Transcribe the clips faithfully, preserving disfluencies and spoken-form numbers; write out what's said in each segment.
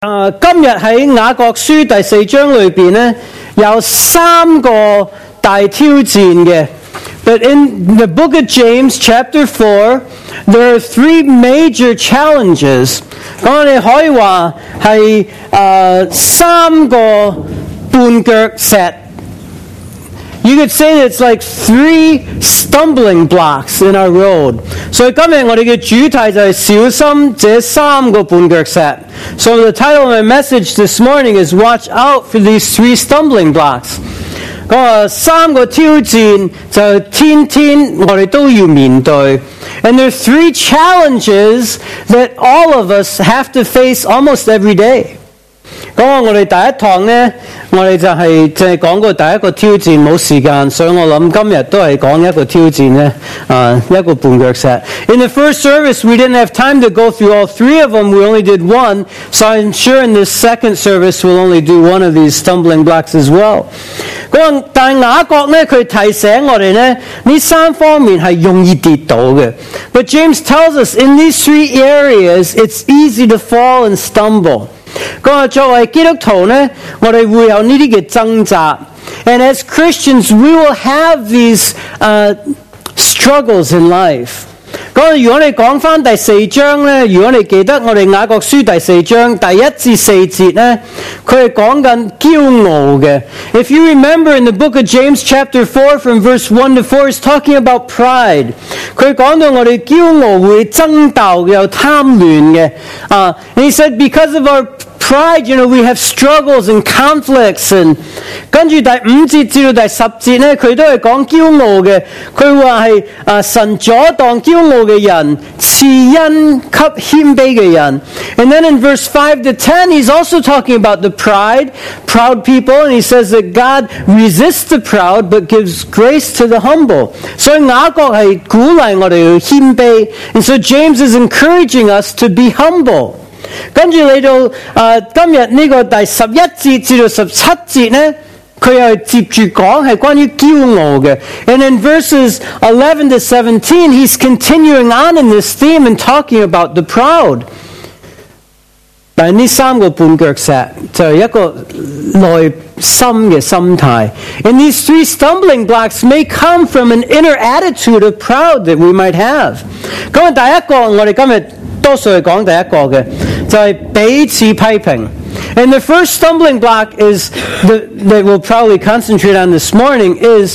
啊，今日喺雅各書第四章裏邊咧，有三個大挑戰嘅。But in the book of James, chapter four, there are three major challenges. 咁我哋可以話係誒三個絆腳石。You could say that it's like three stumbling blocks in our road. 所以今日我哋嘅主題就係小心這三個絆腳石。So the title of my message this morning is Watch out for these three stumbling blocks. 咁啊，三個挑戰就天天我哋都要面對。And there are three challenges that all of us have to face almost every day. 咁啊，我哋第一堂呢，我哋就係淨係講過第一個挑戰，冇時間，所以我諗今日都係講一個挑戰呢，啊，一個絆腳石。In the first service, we didn't have time to go through all three of them. We only did one, so I'm sure in this second service we'll only do one of these stumbling blocks as well. 咁但係雅各呢，佢提醒我哋呢，呢三方面係容易跌倒嘅。But James tells us in these three areas, it's easy to fall and stumble. 咁啊，作為基督徒呢，我哋會有呢啲嘅掙扎。And as Christians, we will have these uh, struggles in life. 咁如果你講翻第四章呢，如果你記得我哋雅各書第四章第一至四節呢，佢係講緊驕傲嘅。If you remember in the book of James chapter four from verse one to four, it's talking about pride. 佢講到我哋驕傲會爭鬥又貪亂嘅。啊、uh, and he said because of our pride, you know, we have struggles and conflicts. And 跟住第五節至到第十節呢，佢都係講驕傲嘅。佢話係啊神阻擋驕傲嘅人，賜恩給謙卑嘅人。And then in verse five to ten, he's also talking about the pride, proud people, and he says that God resists the proud but gives grace to the humble. 所以雅各係鼓勵我哋去謙卑。And so James is encouraging us to be humble. 跟住嚟到誒、呃、今日呢個第十一節至到十七節呢，佢又接住講係關於驕傲嘅。And in verses eleven to seventeen, he's continuing on in this theme and talking about the proud. 但係呢三個絆腳石就係一個內心嘅心態。And these three stumbling blocks may come from an inner attitude of proud that we might have. 咁啊，第一個我哋今日多數係講第一個嘅，就係彼此批評。And the first stumbling block is the, that we'll probably concentrate on this morning is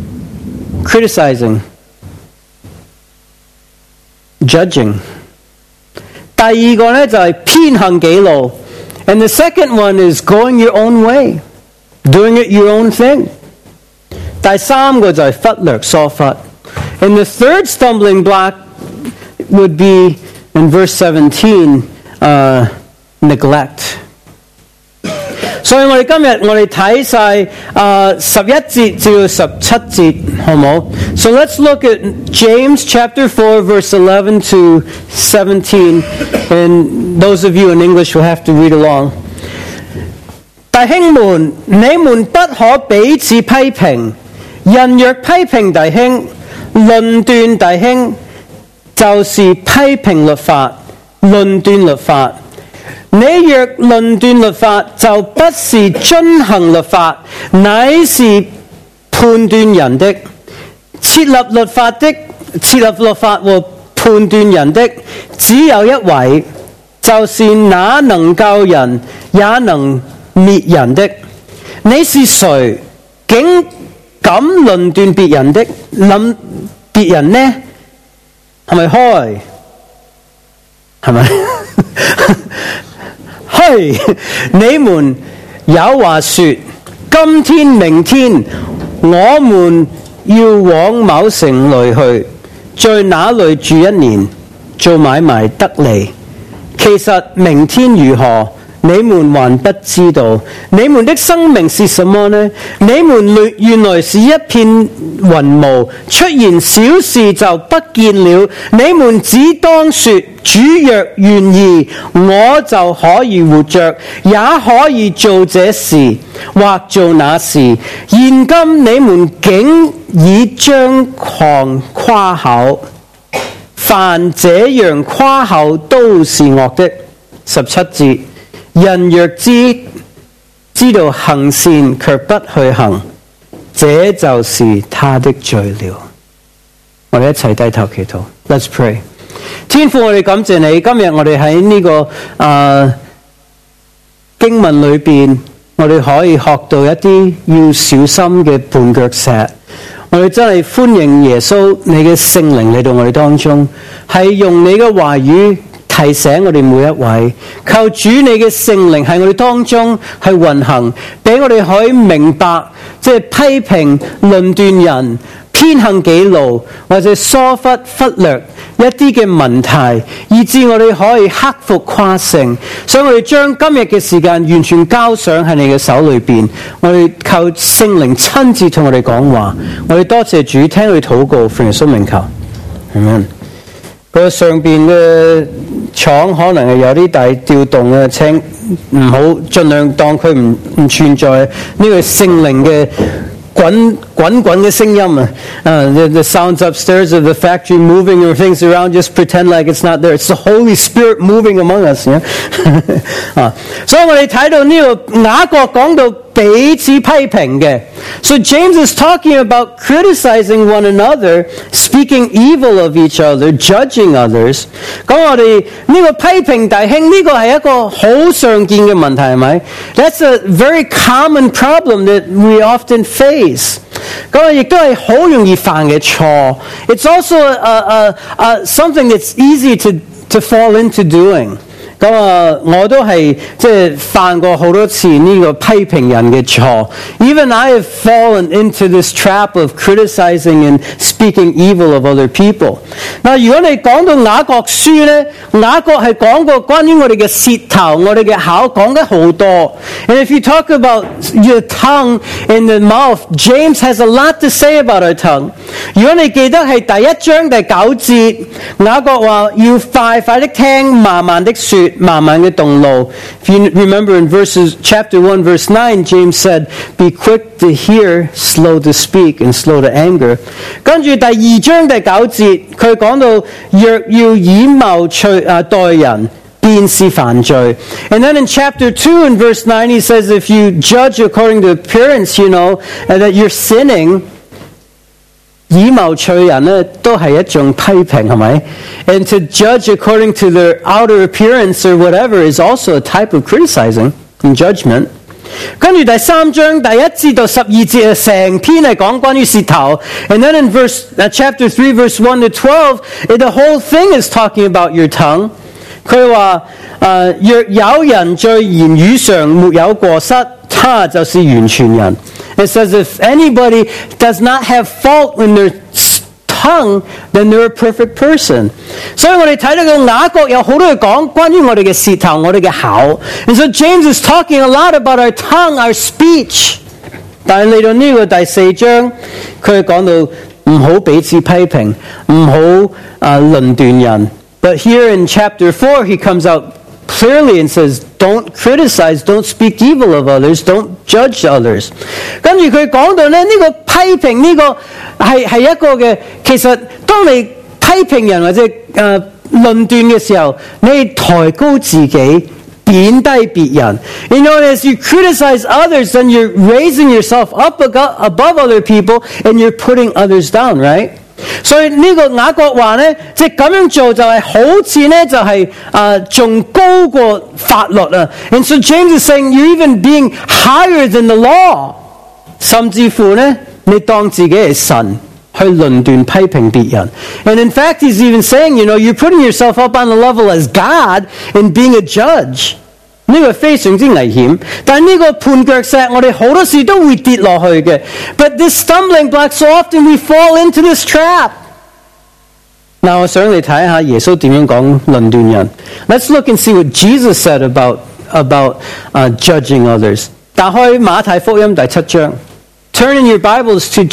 criticizing, judging. 第二個呢就係偏行己路。And the second one is going your own way, doing it your own thing. 第三個就係忽略疏忽。And the third stumbling block would be in verse seventeen, uh, neglect. 所以我哋今日我哋睇晒啊十一節至到十七節，好冇？ So let's look at James chapter four, verse eleven to seventeen, and those of you in English will have to read along. 弟兄們，你們不可彼此批評。人若批評弟兄，論斷弟兄，就是批評律法，論斷律法。你若論斷律法，就不是遵行律法，乃是判斷人的。設立律法的，設立律法和判斷人的，只有一位，就是那能救人也能滅人的。你是誰？竟敢論斷別人的？論別人呢？係咪開？係咪？嘿，你們有話說，今天明天我們要往某城裏去，在那裏住一年，做買賣得利。其實明天如何，你們還不知道。你們的生命是什麼呢？你們原來是一片雲霧，出現小事就不見了。你們只當說，主若願意，我就可以活着，也可以做這事或做那事。現今你們竟以張狂誇口，凡這樣誇口都是惡的。十七節。 人若知知道行善卻不去行，這就是他的罪了。我哋一齊低頭祈禱。Let's pray。天父，我哋感謝你，今日我哋喺呢個啊、呃、經文裏邊，我哋可以學到一啲要小心嘅絆腳石。我哋真係歡迎耶穌你嘅聖靈嚟到我哋當中，係用你嘅話語提醒我哋每一位，求主你嘅聖靈喺我哋當中去運行，俾我哋可以明白，即係批評論斷人偏行己路，或者疏忽忽略一啲嘅問題，以致我哋可以克服跨性。所以我哋將今日嘅時間完全交上喺你嘅手裏邊，我哋靠聖靈親自同我哋講話。我哋多謝主，聽佢禱告，奉耶穌名求，阿們。佢上邊嘅廠可能係有啲大調動嘅，請唔好盡量當佢唔唔存在。呢個聖靈嘅滾滾滾嘅聲音啊！ Uh, the, the sounds upstairs of the factory moving or things around, just pretend like it's not there. It's the Holy Spirit moving among us. Yeah? 啊，所以我哋睇到呢個雅各講到彼此批評嘅。So James is talking about criticizing one another, speaking evil of each other, judging others. 咁我哋呢個批評弟兄，呢個係一個好常見嘅問題，係咪？ That's a very common problem that we often face. 咁亦都係好容易犯嘅錯。It's also a, a, a, something that's easy to, to fall into doing. 咁啊，我都係即係犯過好多次呢個批評人嘅錯。Even I have fallen into this trap of criticizing and speaking evil of other people. 嗱，如果你講到雅各書咧，雅各係講過關於我哋嘅舌頭、我哋嘅口講得好多。And if you talk about your tongue and the mouth, James has a lot to say about our tongue. 如果你記得係第一章第九節，雅各話要快快的聽，慢慢的說。慢慢嘅動怒。If you remember in verses chapter one verse nine, James said, "Be quick to hear, slow to speak, and slow to anger." 跟住第二章第九節，佢講到若要以貌取啊待人，便是犯罪。And then in chapter two and verse nine, he says, "If you judge according to appearance, you know, and that you're sinning." 以貌取人咧，都係一種批評，係咪？ And to judge according to their outer appearance or whatever is also a type of criticizing and judgment. 跟住第三章第一至到十二節，成篇係講關於舌頭。And then in verse uh, chapter three, verse one to twelve, the whole thing is talking about your tongue. 佢話誒，若有人在言語上沒有過失，他就是完全人。It says if anybody does not have fault in their tongue, then they're a perfect person. 所以我哋睇到個雅各有好多嘢講關於我哋嘅舌頭、我哋嘅口。And so James is talking a lot about our tongue, our speech. 但係嚟到呢個第四章，佢講到唔好彼此批評，唔好啊論斷人。But here in chapter four, he comes out clearly and says, don't criticize, don't speak evil of others, don't judge others. 跟住佢講到咧，呢個批評呢個係係一個嘅，其實當你批評人或者誒論斷嘅時候，你抬高自己，貶低別人。You know, as you criticize others, then you're raising yourself up above other people and you're putting others down, right? 所以呢個雅各話咧，即係咁樣做就係好似咧就係誒仲高過法律啊。And so James is saying you're even being higher than the law， 甚至乎咧你當自己係神去論斷批評別人。And in fact, he's even saying, you know, you're putting yourself up on the level as God in being a judge。呢個非常之危險，但係呢個絆腳石，我哋好多時都會跌落去嘅。But this stumbling block, so often we fall into this trap. 嗱，我想你睇下耶穌點樣講論斷人。Let's look and see what Jesus said about about uh, judging others. 打開馬太福音第七章 ，Turn in your Bibles to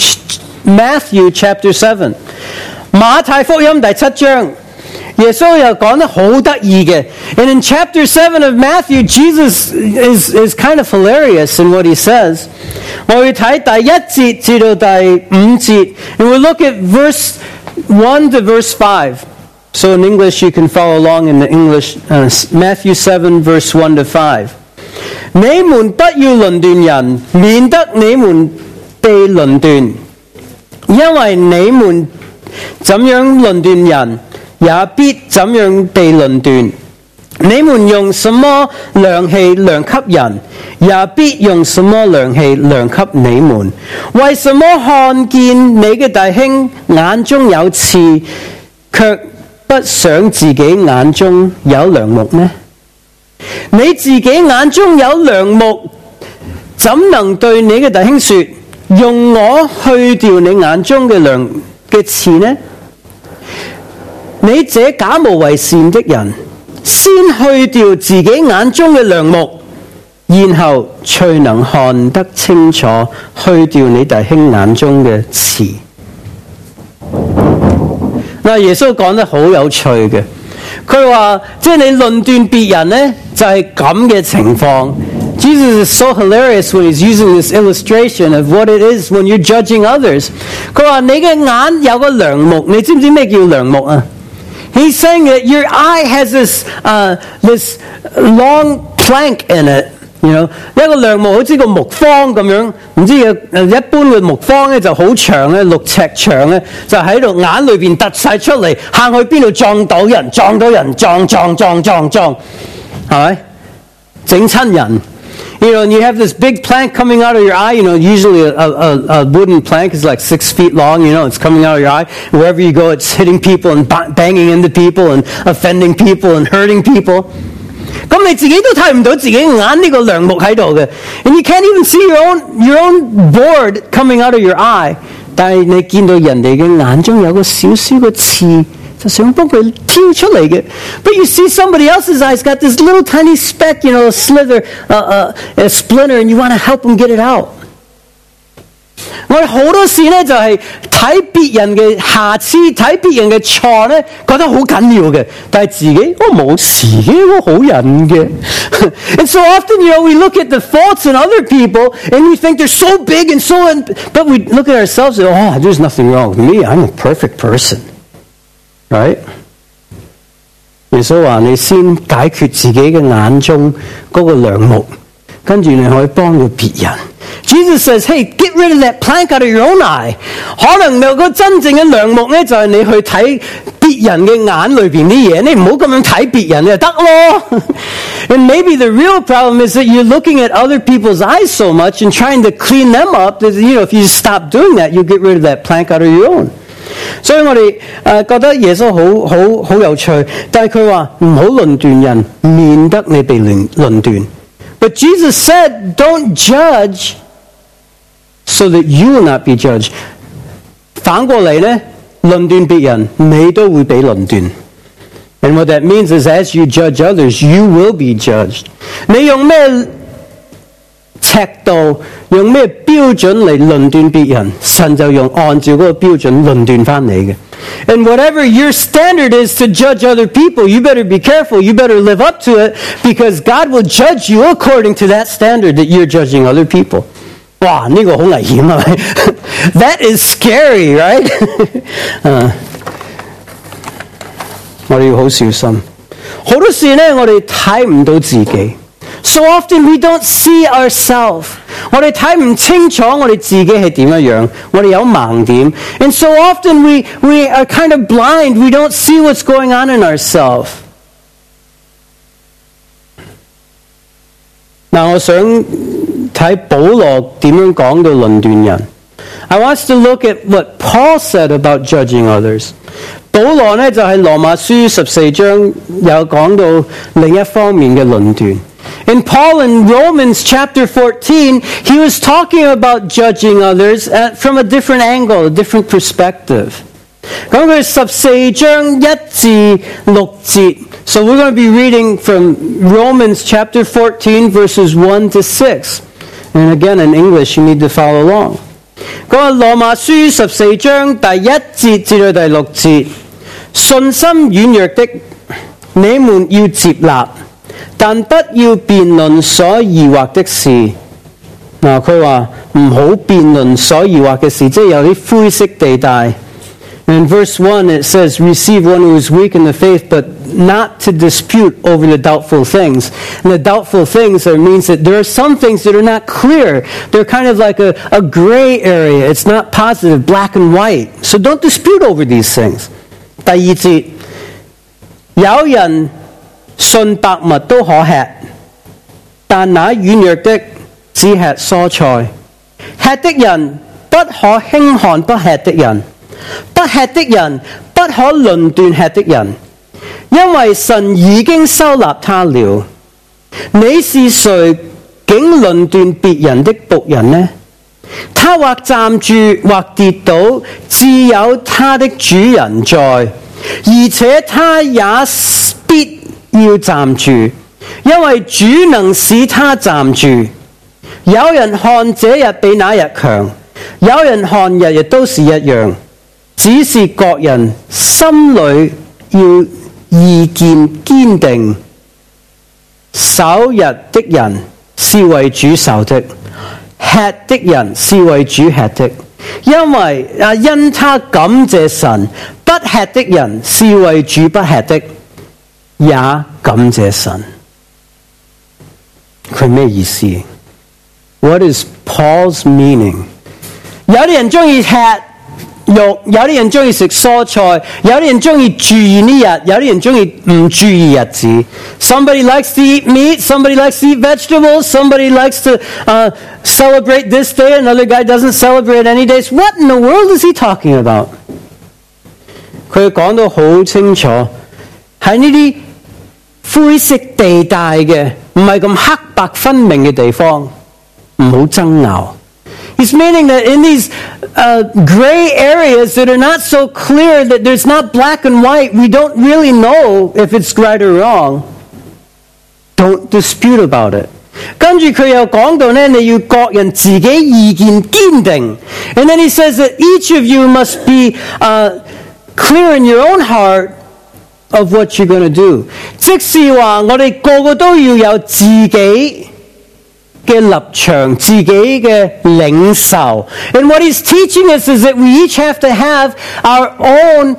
Matthew chapter seven. 馬太福音第七章。耶穌又講得好得意嘅 And in chapter seven of Matthew, Jesus is, is kind of hilarious in what he says. 我會睇第一節至到第五節 And we'll look at verse one to verse five. So in English, you can follow along in the English, uh, Matthew seven, verse one to five. 你們不要論斷人，免得你們被論斷。因為你們怎樣論斷人，也必怎樣被論斷。你們用什麼量器量給人，也必用什麼量器量給你們。為什麼看見你嘅弟兄眼中有刺，卻不想自己眼中有梁木呢？你自己眼中有梁木，怎能對你嘅弟兄說，用我去掉你眼中嘅梁嘅刺呢？你這假冒為善的人，先去掉自己眼中嘅梁木，然後才能看得清楚，去掉你弟兄眼中嘅刺。嗱，耶穌講得好有趣嘅，佢話即係你論斷別人呢，就係咁嘅情況。Jesus is so hilarious when he's using this illustration of what it is when you're judging others. 佢話你嘅眼有個梁木，你知唔知咩叫梁木啊？He's saying that your eye has this uh, this long plank in it, you know. 一個梁木好似個木方咁樣，唔知嘅一般嘅木方咧就好長咧，六尺長咧，就喺度眼裏邊突晒出嚟，行去邊度撞到人，撞到人，撞撞撞撞撞，係咪？整親人。You know, and you have this big plank coming out of your eye. You know, usually a, a, a wooden plank is like six feet long. You know, it's coming out of your eye. Wherever you go, it's hitting people and banging into people and offending people and hurting people. 咁你自己都睇唔到自己眼呢個梁木喺度嘅 and you can't even see your own your own board coming out of your eye. 但係你見到人哋嘅眼中有個小小嘅刺。就想幫佢挑出嚟嘅 But you see somebody else's eyes got this little tiny speck, you know, a slither, uh, uh, a splinter, and you want to help them get it out. 我哋好多時咧就係睇別人嘅瑕疵，睇別人嘅錯咧，覺得好緊要嘅，但係自己我冇事嘅，我好人嘅。And so often, you know, we look at the faults in other people, and we think they're so big and so, but we look at ourselves and oh, there's nothing wrong with me. I'm a perfect person.Right? 耶穌話你先解決自己嘅眼中嗰個梁木，跟住你可以幫到別人。Jesus says, hey, get rid of that plank out of your own eye. 可能有個真正嘅梁木咧，就係你去睇別人嘅眼裏邊啲嘢，你唔好咁樣睇別人就得咯。And maybe the real problem is that you're looking at other people's eyes so much and trying to clean them up that, you know, if you stop doing that, you'll get rid of that plank out of your own.所以我哋誒、呃、覺得耶穌好好好有趣，但係佢話唔好論斷人，免得你被論論斷。But Jesus said, "Don't judge, so that you will not be judged." 反過嚟咧，論斷別人，你都會被論斷。And what that means is, as you judge others, you will be judged. 你用咩尺度用咩標準嚟論斷別人，神就用按照嗰個標準論斷翻你嘅。And whatever your standard is to judge other people, you better be careful. You better live up to it, because God will judge you according to that standard that you're judging other people. 哇，呢個好危險係咪？That is scary, right? uh, 我哋要好小心。好多時咧，我哋睇唔到自己。So often we don't see ourselves. 我哋睇唔清楚我哋自己係點樣，我哋有盲點。And so often we, we are kind of blind. We don't see what's going on in ourselves. 嗱，我想睇保羅點樣講到論斷人。I want us to look at what Paul said about judging others. 保羅呢就喺羅馬書十四章有講到另一方面嘅論斷。In Paul in Romans chapter fourteen, he was talking about judging others at, from a different angle, a different perspective. 咁佢十四章一至六節 So we're going to be reading from Romans chapter fourteen, verses one to six. And again, in English, you need to follow along. 嗰個羅馬書十四章第一節至到第六節，信心軟弱的，你們要接納。但不要辯論所疑惑的事。嗱，佢話唔好辯論所疑惑嘅事，即係有啲灰色地帶。 In verse one, it says, receive one who is weak in the faith, but not to dispute over the doubtful things. And the doubtful things are, means that there are some things that are not clear. They're kind of like a, a gray area. It's not positive, black and white. So don't dispute over these things. 第二節，有人信百物都可吃，但那軟弱的只吃蔬菜。吃的人不可輕看不吃的人。不吃的人不可論斷吃的人，因為神已經收納他了。你是誰竟論斷別人的僕人呢？他或站住或跌倒，自有他的主人在，而且他也必要站住，因為主能使他站住。有人看這日比那日強，有人看日日都是一樣。只是各人心裏要意見堅定，守日的人是為主守的，吃的人是為主吃的，因為啊因他感謝神，不吃的人是為主不吃的，也感謝神。佢咩意思 ？What is Paul's meaning？ 有啲人中意吃肉，有啲人中意食蔬菜，有啲人中意注意呢日，有啲人中意唔注意日子。Somebody likes to eat meat, somebody likes to eat vegetables, somebody likes to uh, celebrate this day, another guy doesn't celebrate any days. What in the world is he talking about? 佢講到好清楚，喺呢啲灰色地帶嘅，唔係咁黑白分明嘅地方，唔好爭拗。He's meaning that in these uh, gray areas that are not so clear, that there's not black and white, we don't really know if it's right or wrong. Don't dispute about it. 跟住佢又講到呢，你要各人自己意見堅定。And then he says that each of you must be uh, clear in your own heart of what you're going to do. 即是話我哋個個都要有自己嘅立場，自己嘅領受。And what he's teaching us is that we each have to have our own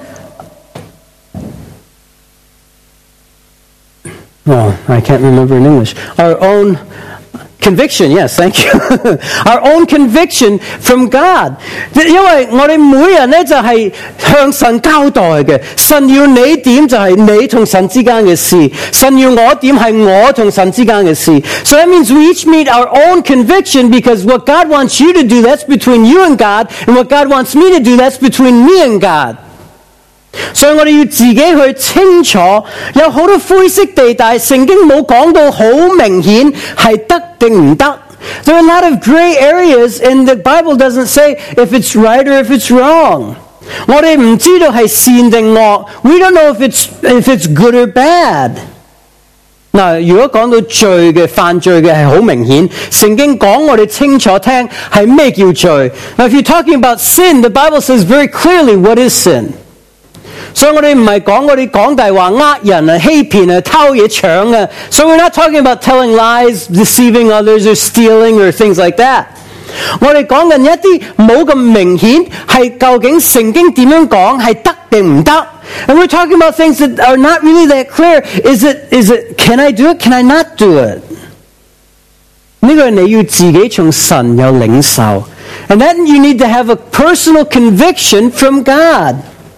oh, I can't remember in English. Our own conviction, yes, thank you. Our own conviction from God. 因為我哋每人咧就係向神交代嘅，神要你點就係你同神之間嘅事，神要我點係我同神之間嘅事。So that means we each meet our own conviction, because what God wants you to do, that's between you and God, and what God wants me to do, that's between me and God. 所以我哋要自己去清楚，有好多灰色地帶，聖經冇講到好明顯係得定唔得。There are a lot of gray areas, and the Bible doesn't say if it's right or if it's wrong. 我哋唔知道係善定惡。We don't know if it's if it's good or bad. 嗱，如果講到罪嘅犯罪嘅係好明顯，聖經講我哋清楚聽係咩叫罪。Now, if you're talking about sin, the Bible says very clearly what is sin. 所以我哋唔係講我哋講大話呃人啊、欺騙啊、偷嘢搶啊。So we're not talking about telling lies, deceiving others, or stealing, or things like that. 我哋講緊一啲冇咁明顯係究竟聖經點樣講係得定唔得。And we're talking about things that are not really that clear. Is it, is it, can I do it? Can I not do it? 呢個你要自己從神有領受。And then you need to have a personal conviction from God.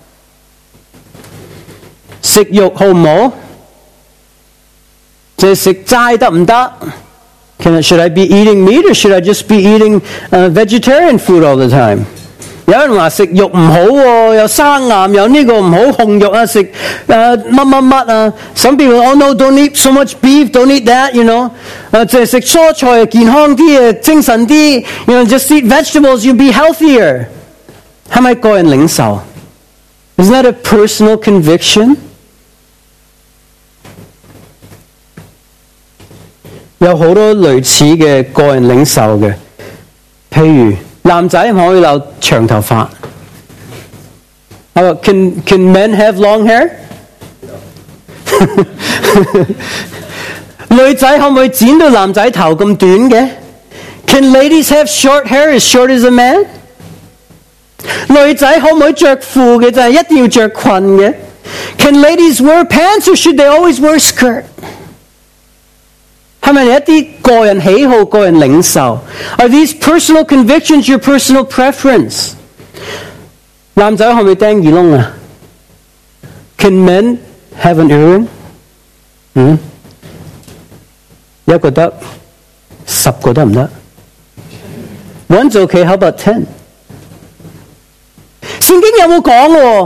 食肉好唔好？就係食齋得唔得？ Can I, should I be eating meat, or should I just be eating uh, vegetarian food all the time? 有人話食肉唔好喎，有生癌，有呢個唔好，紅肉啊，食誒乜乜乜啊。Some people, oh no, don't eat so much beef, don't eat that, you know. 誒，淨係食蔬菜健康啲啊，精神啲。You know, just eat vegetables, you'll be healthier. 係咪個人領受？ Isn't that a personal conviction? 有好多類似嘅個人領受嘅，譬如男仔可唔可以留長頭髮？ Can can men have long hair？ 女仔可唔可以剪到男仔頭咁短嘅？ Can ladies have short hair as short as a man？ 女仔可唔可以着褲嘅？就係一定要着裙嘅。Can ladies wear pants or should they always wear skirt？ 係咪一啲個人喜好、個人領受 ？Are these personal convictions your personal preference？ 男仔可唔可以釘耳窿啊 ？Can men have an earring？ 嗯，一個得，十個得唔得 ？One's okay. How about ten？ 聖經有冇講喎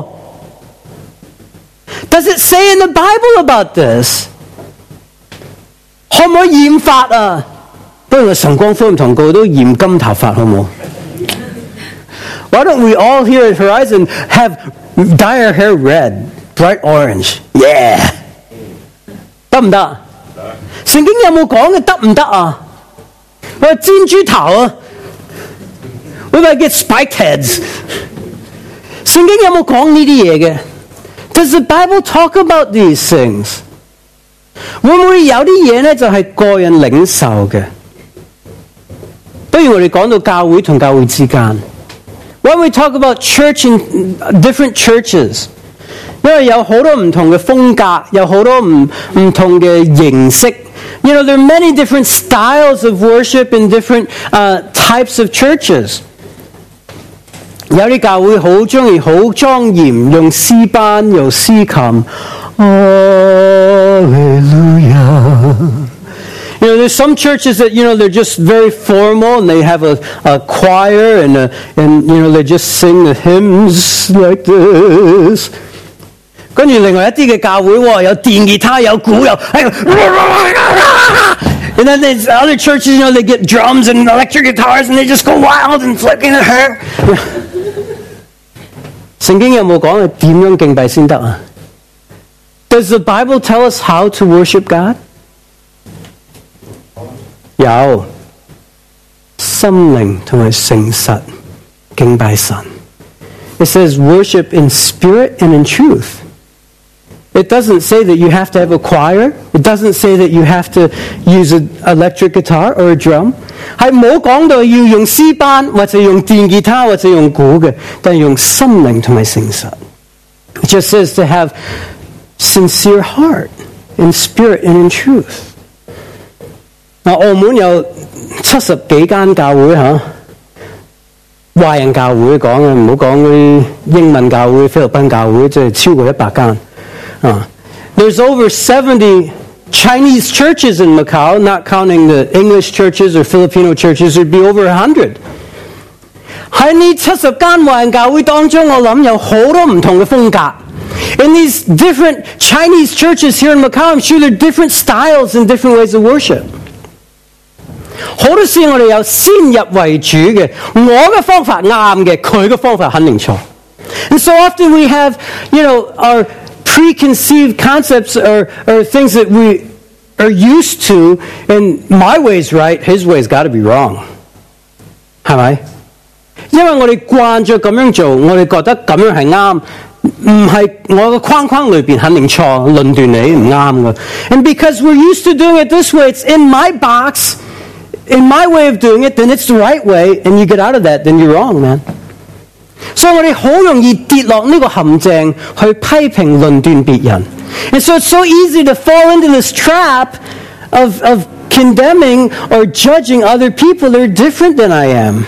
？Does it say in the Bible about this？ 可唔可以染髮啊？不如晨光福音堂個個都染金頭髮好唔好 ？Why don't we all here at Horizon have dye our hair red, bright orange? Yeah， 得唔得？聖經有冇講嘅得唔得啊？我煎豬頭啊 ！We might get spiked heads。聖經有冇講呢啲嘢嘅 ？Does the Bible talk about these things？ 會唔會有啲嘢咧就係個人領受嘅？不如我哋講到教會同教會之間。When we talk about church in different churches， 因為有好多唔同嘅風格，有好多唔唔同嘅形式。You know, there are many different styles of worship in different uh, types of churches。有啲教會好中意好莊嚴，用詩班，用詩琴。Hallelujah. You know, there's some churches that, you know, they're just very formal and they have a, a choir and, a, and, you know, they just sing the hymns like this. 跟住另外一啲嘅教會喎，有電吉他，有鼓，有 And then there's other churches, you know, they get drums and electric guitars and they just go wild and flicking their hair. 聖經有冇講係點樣敬拜先得啊？ Does the Bible tell us how to worship God? 有心靈同埋誠實敬拜神。It says worship in spirit and in truth. It doesn't say that you have to have a choir. It doesn't say that you have to use an electric guitar or a drum. 係冇講到要用詩班或者用電吉他或者用鼓嘅，但係用心靈同埋誠實。It just says to have sincere heart in spirit and in truth。嗱，澳門有七十幾間教會嚇，華人教會講嘅，唔好講嗰啲英文教會、菲律賓教會，即係超過一百間。啊 ，There's over seventy Chinese churches in Macau, not counting the English churches or Filipino churches, there'd be over a hundred。喺呢七十間華人教會當中，我諗有好多唔同嘅風格。In these different Chinese churches here in Macau, I'm sure there are different styles and different ways of worship。好多時我哋有先入為主嘅，我嘅方法啱嘅，佢嘅方法肯定錯。And so often we have, you know, our preconceived concepts or, or things that we are used to, and my way's right, his way's got to be wrong。係咪？因為我哋慣咗咁樣做，我哋覺得咁樣係啱。唔係我嘅框框裏邊肯定錯，論斷你唔啱嘅。And because we're used to doing it this way, it's in my box, in my way of doing it, then it's the right way, and you get out of that, then you're wrong, man。所以我哋好容易跌落呢個陷阱，去批評論斷別人。And so it's so easy to fall into this trap of, of condemning or judging other people that are different than I am。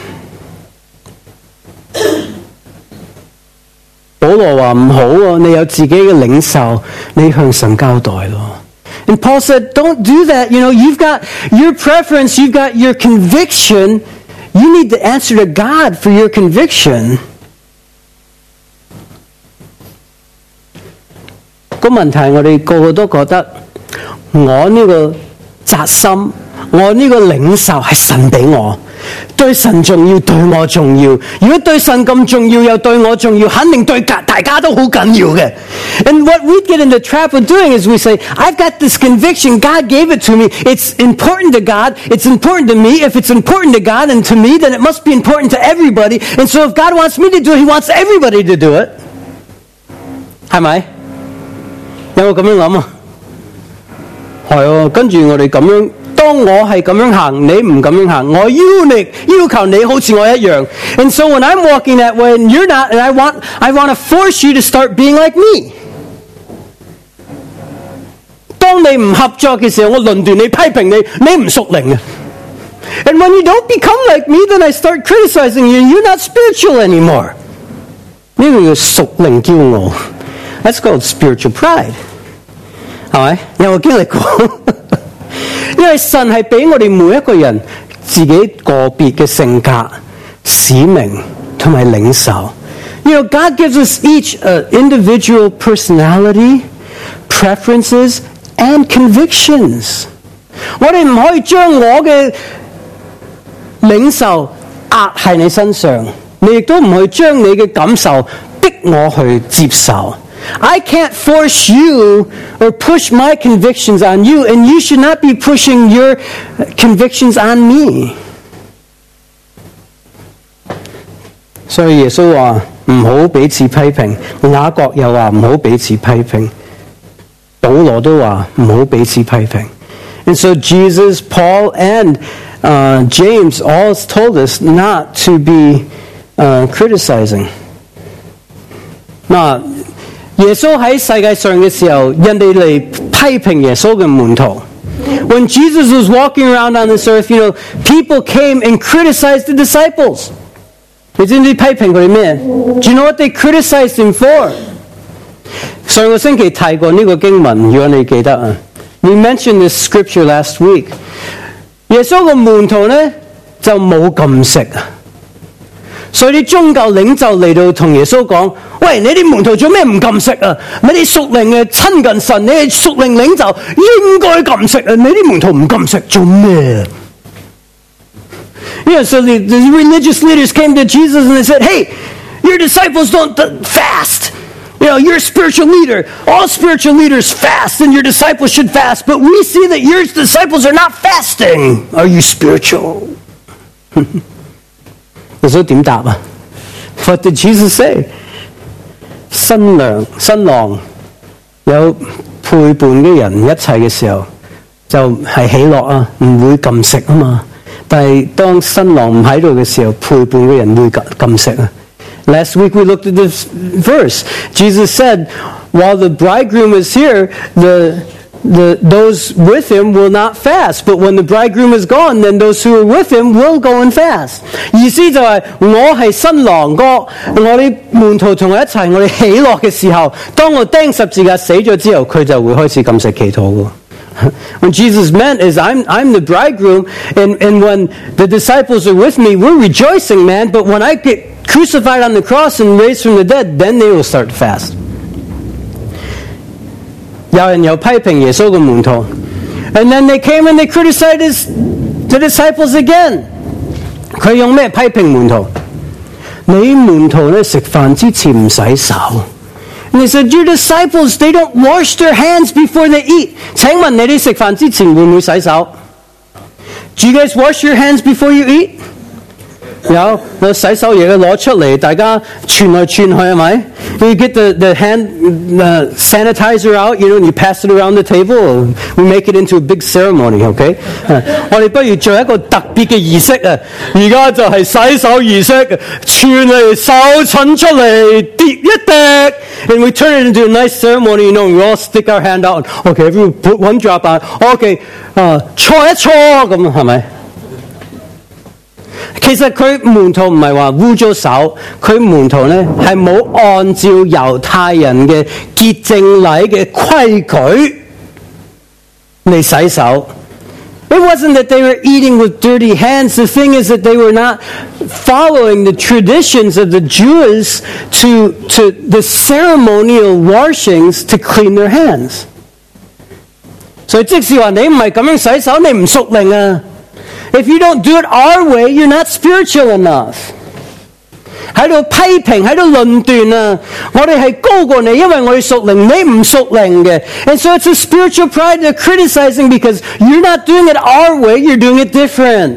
保羅話唔好啊，你有自己嘅領受，你向神交代咯。And Paul said, don't do that. You know, you've got your preference, you've got your conviction. You need to answer to God for your conviction。個問題我哋個個都覺得，我呢個扎心，我呢個領受係神俾我。對神重要，對我重要。如果對神咁重要，又對我重要，肯定對大家都好緊要嘅。And what we get in the trap of doing is we say, I've got this conviction, God gave it to me. It's important to God. It's important to me. If it's important to God and to me, then it must be important to everybody. And so if God wants me to do it, He wants everybody to do it. 係咪？有冇咁樣諗啊？係啊，跟住我哋咁樣當我係咁樣行，你唔咁樣行，我要你要求你好似我一樣。And so when I'm walking that way and you're not, and I want, I want to force you to start being like me. 當你唔合作嘅時候，我論斷你、批評你，你唔屬靈啊。And when you don't become like me, then I start criticizing you. You're not spiritual anymore. 呢個叫屬靈驕傲。That's called spiritual pride. 係咪？有冇經歷過？因為神係俾我哋每一個人自己個別嘅性格、使命同埋領受。You know, God gives us each an individual personality, preferences, and convictions. 我哋唔可以將我嘅領受壓喺你身上，你亦都唔可以將你嘅感受逼我去接受。I can't force you or push my convictions on you, and you should not be pushing your convictions on me. 所以耶穌話唔好彼此批評，雅各又話唔好彼此批評，保羅都話唔好彼此批評。And so Jesus, Paul, and uh, James all told us not to be uh, criticizing. 嗱，耶穌喺世界上嘅時候，人哋嚟批評耶穌嘅門徒。When Jesus was walking around on this earth, you know, people came and criticized the disciples. 你知唔知批評佢哋咩？ Do you know what they criticized him for? 上個星期提過呢個經文，如果你記得啊。We mentioned this scripture last week. 耶穌個門徒咧就冇禁食啊，所以啲宗教領袖嚟到同耶穌講：喂，你啲門徒做咩唔禁食啊？你哋屬靈嘅親近神，你哋屬靈領袖應該禁食啊！你啲門徒唔禁食做咩？ Yeah, so the, the religious leaders came to Jesus and they said, "Hey, your disciples don't fast. You know, you're a spiritual leader. All spiritual leaders fast, and your disciples should fast. But we see that your disciples are not fasting. Are you spiritual?" 耶穌點答啊 ？What did Jesus say? 新娘新郎有陪伴嘅人一齊嘅時候，就係喜樂啊，唔會禁食啊嘛。但係當新郎唔喺度嘅時候，陪伴嘅人會禁食啊。Last week we looked at this verse. Jesus said, while the bridegroom is here, the, the, those with him will not fast. But when the bridegroom is gone, then those who are with him will go and fast. 意思就係我係新郎哥，我哋門徒同我一齊，我哋喜樂嘅時候，當我釘十字架死咗之後，佢就會開始禁食祈禱嘅。What Jesus meant is I'm, I'm the bridegroom, and, and when the disciples are with me, we're rejoicing, man. But when I get crucified on the cross and raised from the dead, then they will start to fast. 有人又批評耶穌嘅門徒 and then they came and they criticized his, the disciples again. 佢用咩批評門徒？你門徒咧食飯之前唔洗手。And they said, your disciples, they don't wash their hands before they eat. 請問你哋食飯之前會唔會洗手？ Do you guys wash your hands before you eat? 有，我洗手嘢攞出嚟，大家傳來傳去係咪 ？You get the the hand uh, sanitizer out, you know, and you pass it around the table. We make it into a big ceremony, okay? 我哋不如做一個特別嘅儀式啊！而家就係洗手儀式，傳嚟手診出嚟，跌一滴 ，and we turn it into a nice ceremony, you know. We all stick our hand out. Okay, everyone put one drop on. Okay, 啊，搓一搓咁係咪？其實佢門徒唔係話污咗手，佢門徒咧係冇按照猶太人嘅潔淨禮嘅規矩嚟洗手。It wasn't that they were eating with dirty hands. The thing is that they were not following the traditions of the Jews to, to the ceremonial washings to clean their hands. 所以即使話你唔係咁樣洗手，你唔屬靈啊。If you don't do it our way, you're not spiritual enough. 喺度批評，喺度論斷啊！我哋係高過你，因為我哋屬靈，你唔屬靈嘅。And so it's a spiritual pride they're criticizing because you're not doing it our way, you're doing it different.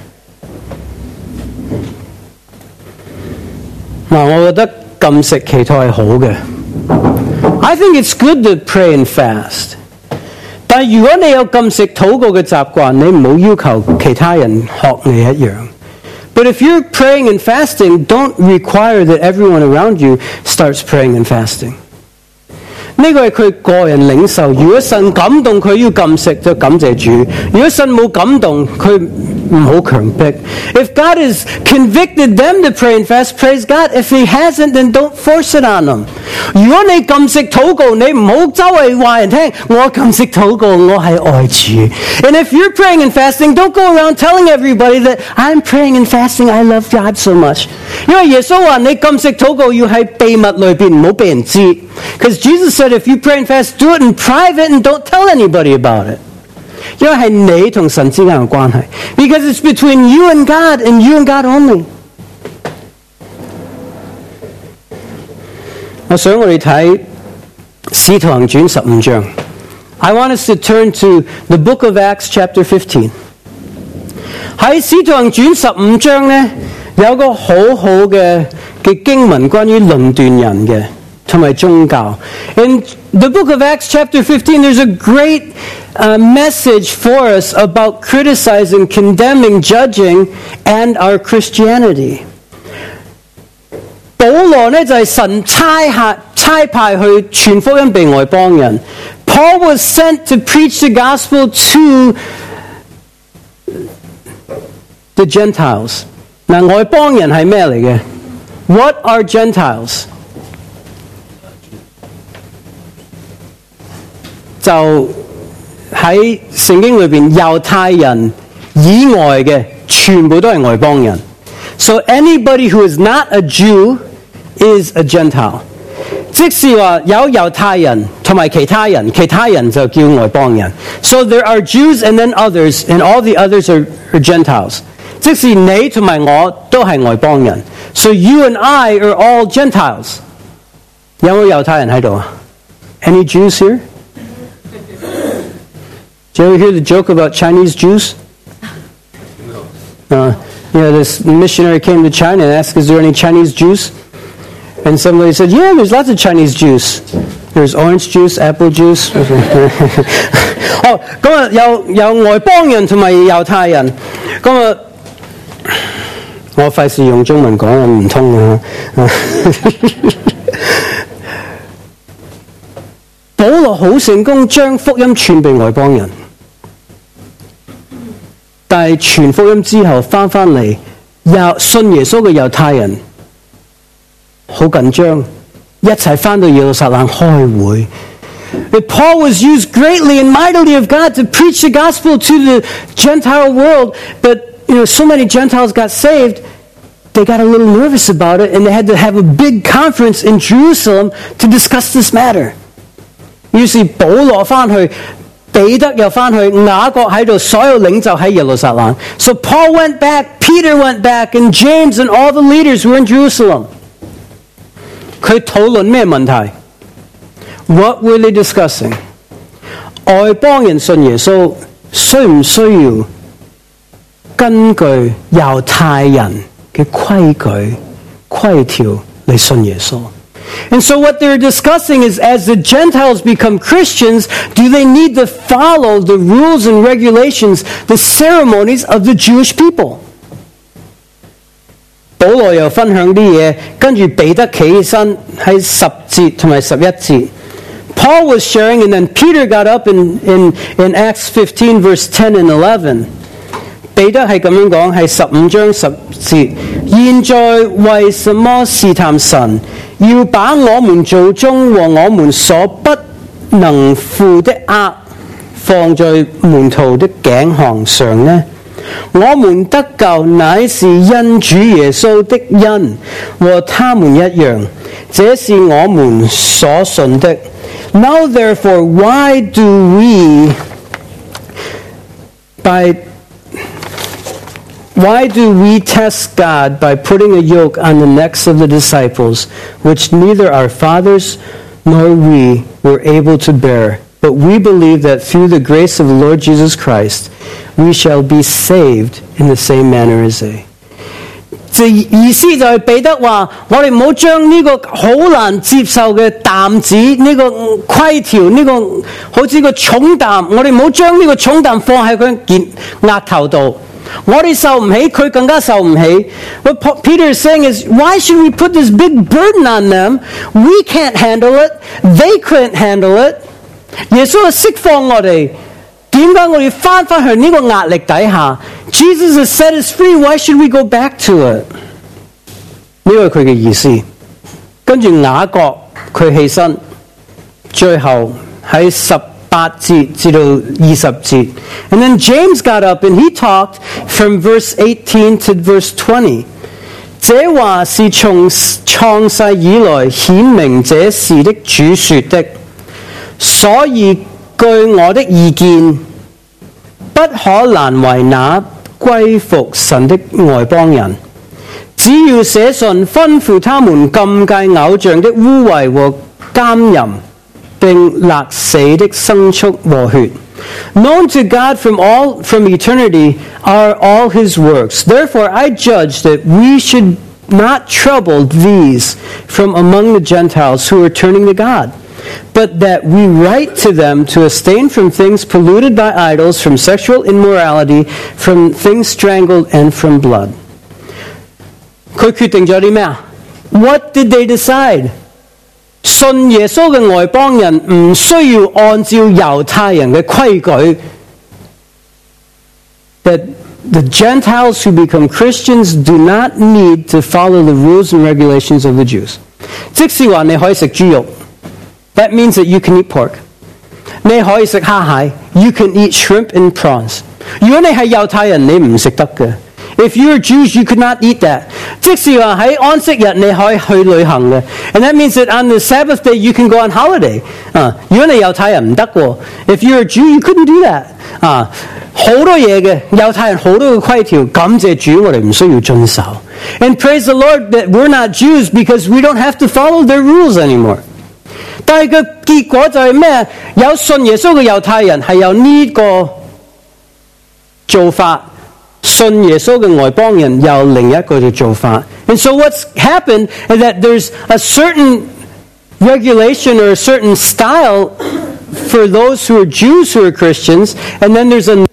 嗱，我覺得禁食祈禱係好嘅。I think it's good to pray and fast. 但係如果你有禁食禱告嘅習慣，你唔好要求其他人學你一樣。But if you're praying and fasting, don't require that everyone around you starts praying and fasting. 呢個係佢個人領受。如果神感動佢要禁食，就感謝主；如果神冇感動，佢唔好強迫。If God has convicted them to pray and fast, praise God. If He hasn't, then don't force it on them. 如果你禁食禱告，你唔好周圍話人聽我禁食禱告，我係愛主。And if you're praying and fasting, don't go around telling everybody that I'm praying and fasting. I love God so much. 因為耶穌話你禁食禱告要喺秘密裏邊，唔好俾人知。Because Jesus said, if you pray and fast, do it in private and don't tell anybody about it. 因為係你同神之間嘅關係。Because it's between you and God and you and God only. 我想我哋睇使徒行傳十五章。I want us to turn to the book of Acts chapter fifteen. 喺使徒行傳十五章呢，有個好好嘅嘅經文關於論斷人嘅。同埋宗教。In the book of Acts chapter fifteen, there's a great uh, message for us about criticizing, condemning, judging, and our Christianity. 保羅呢就係神差下差派去傳福音俾外邦人。Paul was sent to preach the gospel to the Gentiles. 嗱，外邦人係咩嚟嘅？ What are Gentiles?就喺聖經裏邊，猶太人以外嘅全部都係外邦人。So anybody who is not a Jew is a Gentile. 即是話有猶太人同埋其他人，其他人就叫外邦人。So there are Jews and then others, and all the others are, are Gentiles. 即是你同埋我都係外邦人。So you and I are all Gentiles. 有冇猶太人喺度啊？ Any Jews here?Did you ever hear the joke about Chinese Jews? No. Uh, you know, this missionary came to China and asked, is there any Chinese Jews? And somebody said, yeah, there's lots of Chinese juice. There's orange juice, apple juice. 哦，咁啊，有有外邦人同埋猶太人。咁啊，我費事用中文講，唔通啊。保羅好成功將福音傳俾外邦人。但係傳福音之後翻返嚟，又信耶穌嘅猶太人好緊張，一齊翻到耶路撒冷開會。But Paul was used greatly and mightily of God to preach the gospel to the Gentile world, but you know, so many Gentiles got saved, they got a little nervous about it, and they had to have a big conference in Jerusalem to discuss this matter. 於是保羅翻去。彼得又翻去，雅各喺度，所有領袖喺耶路撒冷。So Paul went back, Peter went back, and James and all the leaders were in Jerusalem. 佢討論咩問題 ？What were they discussing? 外邦人信耶穌，需唔需要根據猶太人嘅規矩規條嚟信耶穌？ And so what they're discussing is, as the Gentiles become Christians, do they need to follow the rules and regulations, the ceremonies of the Jewish people? 保羅又分享啲嘢，跟住彼得企起身喺十節同埋十一節。Paul was sharing, and then Peter got up in, in, in Acts fifteen, verse ten and eleven. 彼得係咁樣講，係十五章十節。現在為什麼試探神？要把我們祖宗和我們所不能負的軛放在門徒的頸項上呢？我們得救乃是因主耶穌的恩，和他們一樣，這是我們所信的。Now therefore, why do we by Why do we test God by putting a yoke on the necks of the disciples, which neither our fathers nor we were able to bear? But we believe that through the grace of the Lord Jesus Christ, we shall be saved in the same manner as they. 就意思就係彼得話：我哋唔好將呢個好難接受嘅擔子，呢、這個規條，呢、這個好似個重擔，我哋唔好將呢個重擔放喺佢肩額頭度。我哋受唔起，佢更加受唔起。What Peter is saying is, why should we put this big burden on them? We can't handle it. They couldn't handle it. 耶穌釋放我哋，點解我哋翻返去呢個壓力底下 ？Jesus has set us free. Why should we go back to it? 呢個係佢嘅意思。跟住雅各佢起身，最後喺十八節至到二十節。And then James got up and he talked from verse eighteen to verse twenty. 這話是從創世以來顯明這事的主說的，所以據我的意見，不可難為那歸服神的外邦人，只要寫信吩咐他們禁戒偶像的污穢和奸淫，並勒死的牲畜和血。Known to God from all from eternity are all his works. Therefore I judge that we should not trouble these from among the Gentiles who are turning to God, but that we write to them to abstain from things polluted by idols, from sexual immorality, from things strangled, and from blood. 佢決定咗啲咩啊？ What did they decide? 信耶穌嘅外邦人唔需要按照猶太人嘅規矩。That the Gentiles who become Christians do not need to follow the rules and regulations of the Jews. 即是話你可以食豬肉。That means that you can eat pork. 你可以食蝦蟹 You can eat shrimp and prawns. 如果你係猶太人，你唔食得嘅。If you're Jews, you could not eat that. 即是話喺安息日你可以去旅行嘅。And that means that on the Sabbath day you can go on holiday. 啊，如果你猶太人唔得喎。If you're a Jew, you couldn't do that. 啊，好多嘢嘅，猶太人好多嘅規條，感謝主，我哋唔需要遵守。And praise the Lord that we're not Jews because we don't have to follow their rules anymore. 但係個結果就係咩？有信耶穌嘅猶太人係有呢個做法，信耶穌嘅外邦人有另一個嘅做法。And so what's happened is that there's a certain regulation or a certain style for those who are Jews who are Christians, and then there's a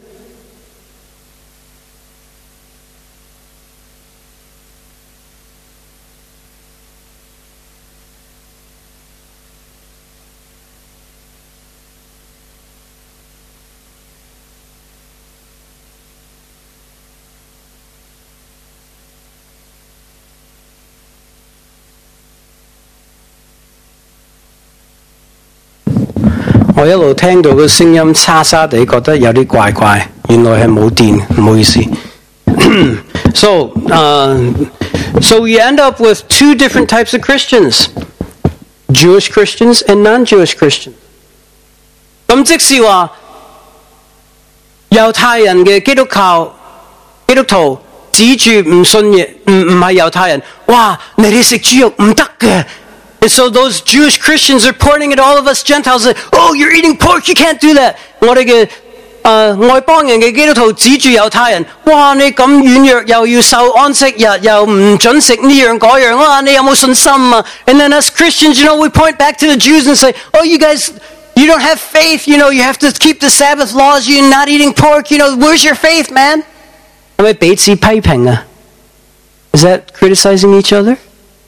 我一路聽到個聲音沙沙地，覺得有啲怪怪，原來係冇電，唔好意思。so, uh, so we end up with two different types of Christians, Jewish Christians and non-Jewish Christians. 咁即是話，猶太人嘅基督教基督徒指住唔信耶唔唔係猶太人，哇！你哋食豬肉唔得嘅。And so those Jewish Christians are pointing at all of us Gentiles that, oh, you're eating pork, you can't do that. 我哋嘅誒外邦人嘅基督徒指住猶太人，哇！你咁軟弱，又要受安息日，又唔準食呢樣嗰樣，哇！你有冇信心啊 ？And then us Christians, you know, we point back to the Jews and say, oh, you guys, you don't have faith. You know, you have to keep the Sabbath laws. You're not eating pork. You know, where's your faith, man? 係咪彼此批評啊 ？Is that criticizing each other?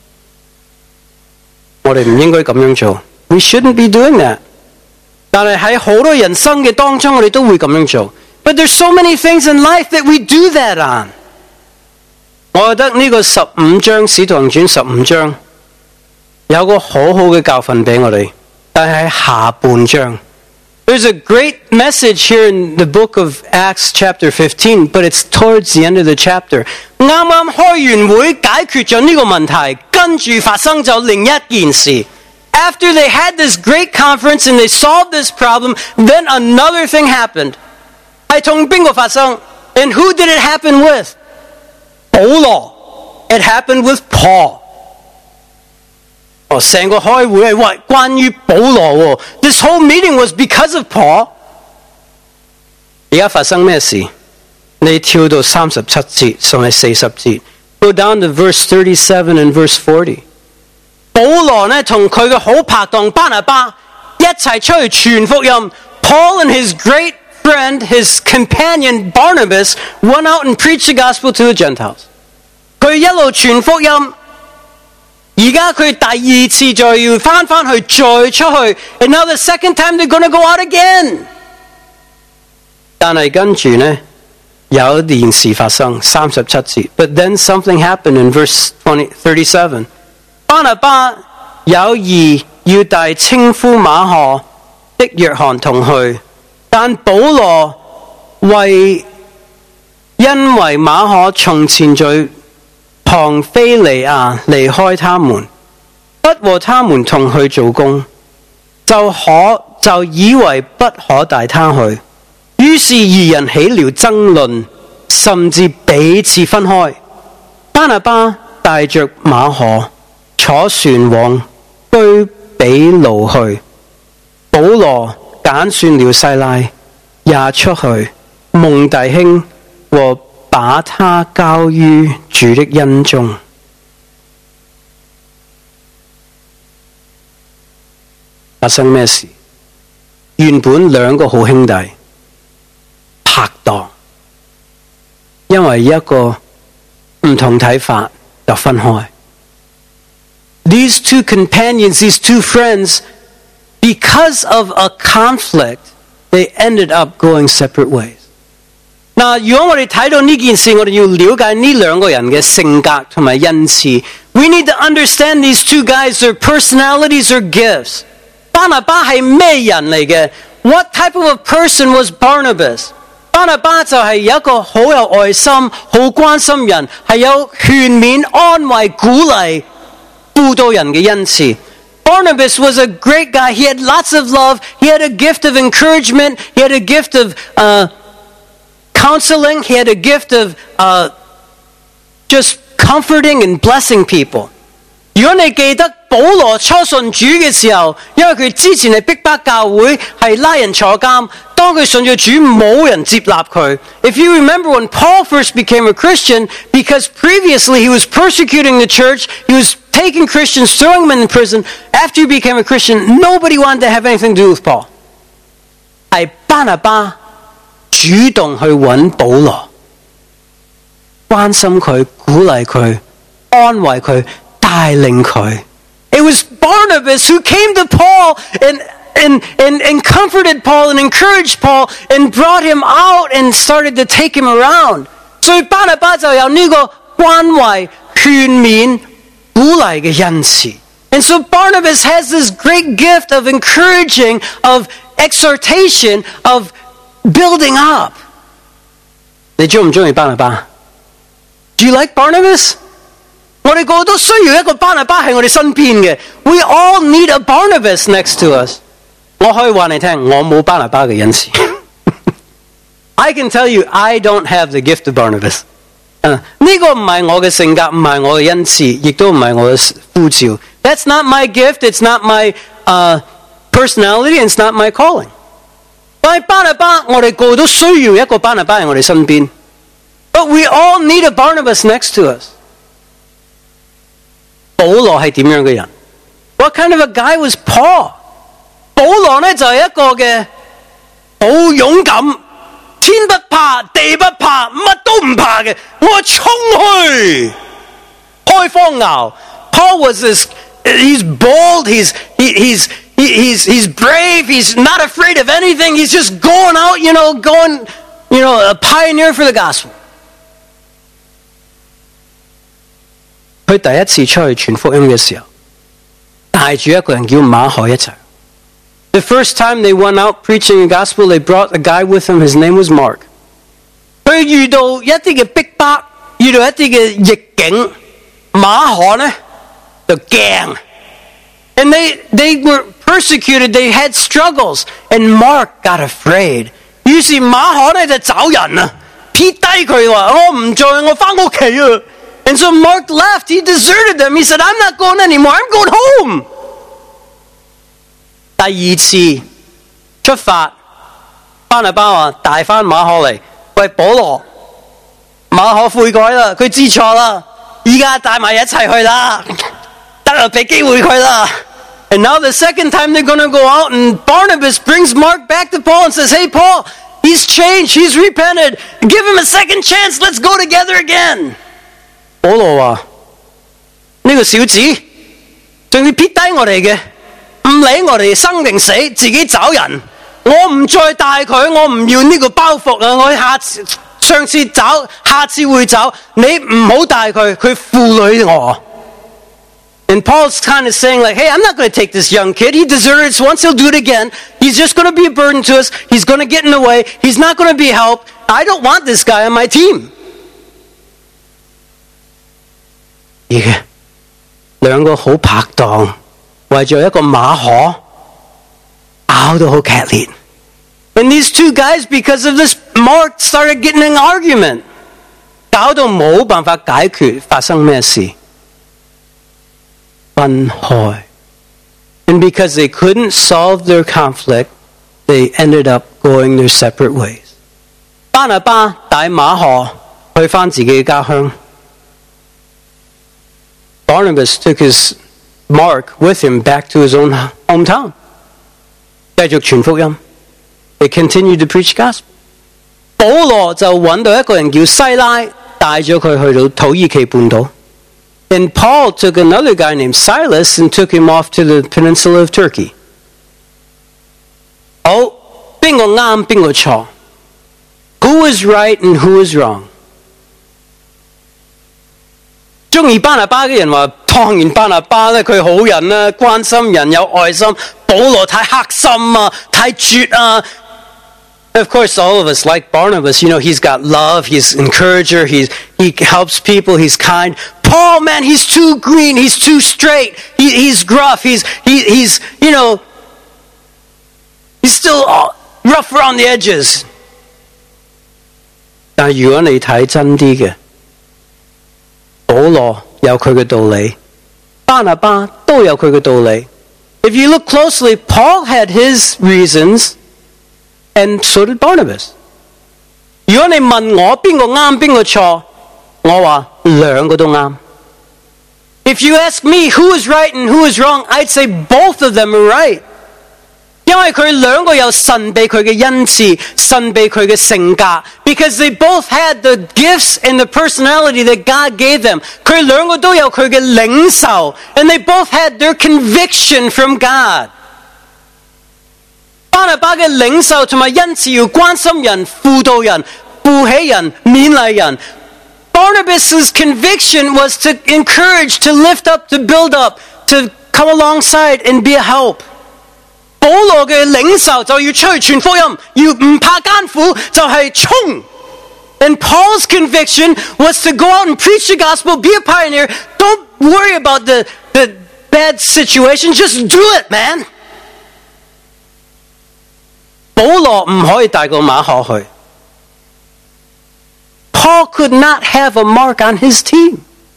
我哋唔應該咁樣做。We shouldn't be doing that. 但係喺好多人生嘅當中，我哋都會咁樣做。But there's so many things in life that we do that on. 我覺得呢個十五章《使徒行傳》十五章有個好好嘅教訓俾我哋，但係喺下半章。There's a great message here in the book of Acts chapter fifteen, but it's towards the end of the chapter. 啱啱開完會解決咗呢個問題，跟住發生咗另一件事。After they had this great conference and they solved this problem, then another thing happened. 係同邊個發生？ And who did it happen with? 保羅。It happened with Paul. 哦，成個開會係喂關於保羅喎。This whole meeting was because of Paul. 而家發生咩事？你跳到三十七節，甚至四十節， Go down to verse thirty-seven and verse forty. 保羅呢同佢嘅好拍檔巴拿巴一齊出去傳福音。Paul and his great friend, his companion Barnabas, went out and preached the gospel to the Gentiles. 佢一路傳福音，而家佢第二次再要返返去再出去 ，and now the second time they're going to go out again. 但係跟住呢，有一件事發生，三十七節。But then something happened in verse thirty-seven. 巴拿巴有意要帶稱呼馬可的約翰同去，但保羅為因為馬可從前在旁非利亞離開他們，不和他們同去做工，就可就以為不可帶他去。於是二人起了爭論，甚至彼此分開。巴拿巴帶着馬可坐船往居比路去，保羅揀選了西拉也出去，蒙弟兄和把他交於主的恩中。發生咩事？原本兩個好兄弟拍檔，因為一個唔同睇法就分開。These two companions, these two friends, because of a conflict, they ended up going separate ways. 嗱，如果我哋睇到呢件事，我哋要了解呢兩個人嘅性格同埋恩賜。We need to understand these two guys, their personalities, their gifts. 巴拿巴係咩人嚟嘅？ What type of a person was Barnabas? 巴拿巴就係有一個好有愛心、好關心人，係有勸勉、安慰、鼓勵、輔導人嘅恩賜。Barnabas was a great guy. He had lots of love. He had a gift of encouragement. He had a gift of uh, counseling. He had a gift of uh, just comforting and blessing people. 如果你記得保羅初信主嘅時候，因為佢之前係逼迫教會，係拉人坐監。當佢信咗主，冇人接納佢。If you remember when Paul first became a Christian, because previously he was persecuting the church, he was taking Christians, throwing them in prison. After he became a Christian, nobody wanted to have anything to do with Paul. 係巴拿巴主動去揾保羅，關心佢、鼓勵佢、安慰佢、帶領佢。It was Barnabas who came to Paul and And, and, and comforted Paul and encouraged Paul and brought him out and started to take him around. 所以巴拿巴就有呢個關懷、勸勉、鼓勵嘅恩賜。And so Barnabas has this great gift of encouraging, of exhortation, of building up. 你鍾唔鍾意巴拿巴？ Do you like Barnabas? 我哋個個都需要一個巴拿巴喺我哋身邊嘅。We all need a Barnabas next to us. 我可以話你聽，我冇巴拿巴嘅恩賜。I can tell you, I don't have the gift of Barnabas. 呢、uh, 個唔係我嘅性格，唔係我嘅恩賜，亦都唔係我嘅呼召。That's not my gift. It's not my uh, personality. It's not my calling. 但係巴拿巴，我哋個個都需要一個巴拿巴喺我哋身邊。But we all need a Barnabas next to us. 保羅係點樣嘅人？ What kind of a guy was Paul? 保羅呢就係、是、一個嘅好勇敢，天不怕地不怕，乜都唔怕嘅，我衝去開荒牛。Paul was this, he's bold, he's he, he's he, he's he's brave, he's not afraid of anything. He's just going out, you know, going, you know, a pioneer for the gospel. 佢第一次出去傳福音嘅時候，帶住一個人叫馬可一齊。The first time they went out preaching the gospel, they brought a guy with them. His name was Mark. 佢遇到一啲嘅逼迫，遇到一啲嘅逆境，馬可呢就驚。And they they were persecuted. They had struggles. And Mark got afraid. 於是馬可呢就找人啊，撇低佢話：我唔做，我返屋企啊。And so Mark left. He deserted them. He said, "I'm not going anymore. I'm going home." 第二次出發，巴拿巴話帶返馬可嚟，喂保羅，馬可悔改啦，佢知錯啦， 依家帶埋一齊去啦，得啦，俾機會佢啦。And now the second time they're going to go out, and Barnabas brings Mark back to Paul and says, "Hey, Paul, he's changed, he's repented. Give him a second chance. Let's go together again." 保羅話：呢個小子仲要撇低我哋嘅，唔理我哋生定死，自己找人。我唔再帶佢，我唔要呢個包袱啊！我下次上次找，下次會找，你唔好帶佢，佢負累我。And Paul's kind of saying like, hey, I'm not going to take this young kid. He deserves it once. He'll do it again. He's just going to be a burden to us. He's going to get in the way. He's not going to be helped. I don't want this guy on my team. 而家兩個好拍檔，為咗一個馬可拗到好劇烈。And these two guys, because of this, Mark started getting an argument. 搞到冇辦法解決發生咩事。分開。And because they couldn't solve their conflict, they ended up going their separate ways. 巴拿巴帶馬可去返自己嘅家鄉。Barnabas took his Mark with him back to his own hometown. 繼續傳福音。They continued to preach gospel. 保羅就揾到一個人叫西拉，帶咗佢去到土耳其半島。And Paul took another guy named Silas and took him off to the peninsula of Turkey. 好，邊個啱邊個錯 ？Who was right and who was wrong？ 中意巴拿巴嘅人話，當然巴拿巴咧，佢好人啦，關心人有愛心。保羅太黑心啊，太絕啊。Of course, all of us like Barnabas. You know, he's got love. He's an encourager. He's, he helps people. He's kind. Paul, man, he's too green. He's too straight. He, he's gruff. He's, he, he's, you know, he's still rough around the edges. 但如果你睇真啲嘅，保羅有佢嘅道理，巴拿巴都有佢嘅道理。If you look closely, Paul had his reasons. And so did Barnabas. 如果你問我邊個啱邊個錯，我話兩個都啱。If you ask me who is right and who is wrong, I'd say both of them are right. 因為佢兩個有神俾佢嘅恩賜，神俾佢嘅性格 because they both had the gifts and the personality that God gave them. 佢兩個都有佢嘅領受 and they both had their conviction from God. 巴拿巴嘅領受同埋恩賜要關心人、輔導人、扶起人、勉勵人。Barnabas' conviction was to encourage, to lift up, to build up, to come alongside and be a help. 保羅嘅領受就要出去傳福音，要唔怕艱苦就係衝。And Paul's conviction was to go out and preach the gospel, be a pioneer. Don't worry about the, the bad situation, just do it, man. 保羅唔可以帶個馬可去。Paul could not have a Mark on his team.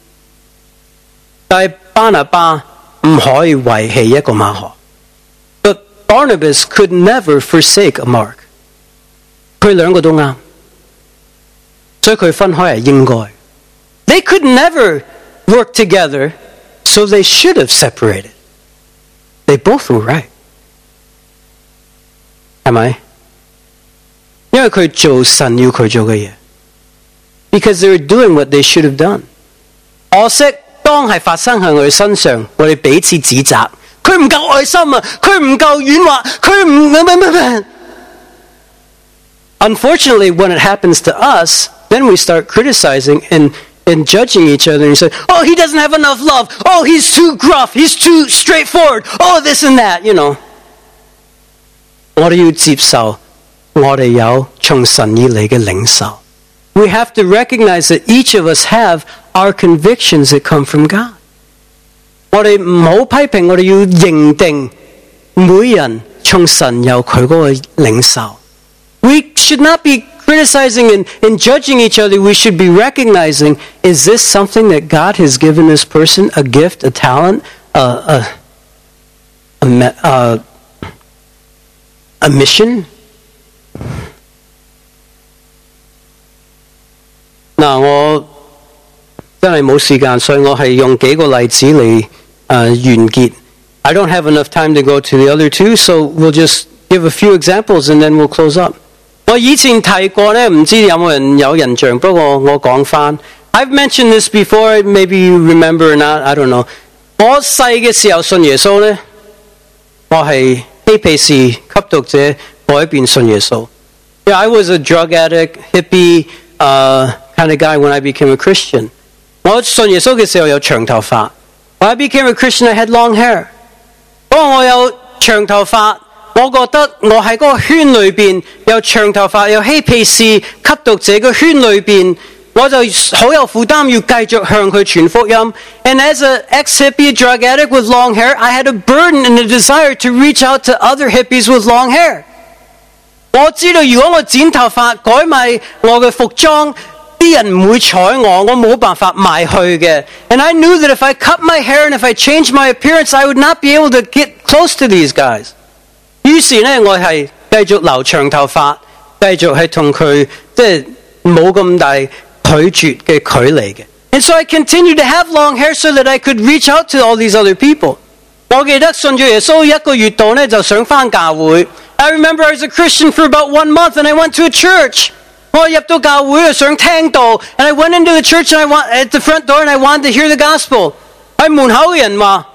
但係巴拿巴唔可以遺棄一個馬可。But Barnabas could never forsake a Mark. 佢兩個都啱，所以佢分開係應該。They could never work together, so they should have separated. They both were right. 係咪？因為佢做神要佢做嘅嘢 ，because they were doing what they should have done。可惜當係發生喺我哋身上，我哋彼此指責，佢唔夠愛心啊，佢唔夠軟滑，佢唔乜乜乜。Unfortunately, when it happens to us, then we start criticizing and and judging each other and say, "Oh, he doesn't have enough love. Oh, he's too gruff. He's too straightforward. Oh, this and that." You know. 我哋要接受我哋有從神而嚟嘅領受。We have to recognize that each of us have our convictions that come from God. 我哋唔好批評，我哋要認定每人從神有佢嗰個領受。We should not be criticizing and, and judging each other. We should be recognizing, is this something that God has given this person, a gift, a talent, a, a, a, a A mission? 嗱，我真係冇時間，所以我係用幾個例子嚟誒、呃、完結。I don't have enough time to go to the other two, so we'll just give a few examples and then we'll close up. 我以前提過咧，唔知有冇人有印象，不過我講返。I've mentioned this before, maybe you remember or not, I don't know. 我細嘅時候信耶穌咧，我係嬉皮士、吸毒者改變信耶穌。Yeah, I was a drug addict, hippie, uh, kind of guy when I became a Christian. 我信耶穌嘅時候有長頭髮。When I became a Christian, I had long hair. 不過我有長頭髮，我覺得我喺嗰個圈裏邊有長頭髮、有嬉皮士、吸毒者嘅圈裏邊，我就好有負擔要繼續向佢傳福音。And as an ex-hippie drug addict with long hair, I had a burden and a desire to reach out to other hippies with long hair. 我知道如果我剪頭髮改埋我嘅服裝，啲人唔會睬我，我冇辦法賣去嘅。And I knew that if I cut my hair and if I changed my appearance, I would not be able to get close to these guys. 於是呢，我係繼續留長頭髮，繼續係同佢即係冇咁大拒絕嘅距離嘅。And so I continued to have long hair so that I could reach out to all these other people. 我記得信咗耶穌一個月度呢，就想返教會。I remember I was a Christian for about one month and I went to a church. 我入到教會想聽道 and I went into the church and I want, at the front door and I wanted to hear the gospel. 喺門口嘅人話：